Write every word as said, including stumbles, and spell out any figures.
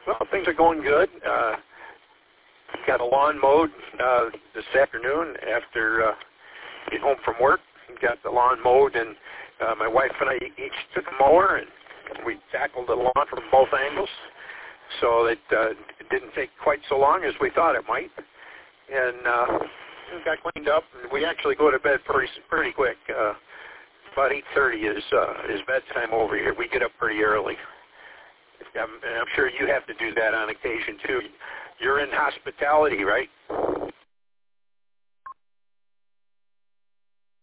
Well, things are going good. Uh, got a lawn mowed uh, this afternoon after uh, getting home from work. Got the lawn mowed, and uh, my wife and I each took a mower, and we tackled the lawn from both angles. So it, uh, it didn't take quite so long as we thought it might. And uh, we got cleaned up, and we actually go to bed pretty pretty quick. Uh, about eight thirty is uh, is bedtime over here. We get up pretty early. I'm, I'm sure you have to do that on occasion, too. You're in hospitality, right?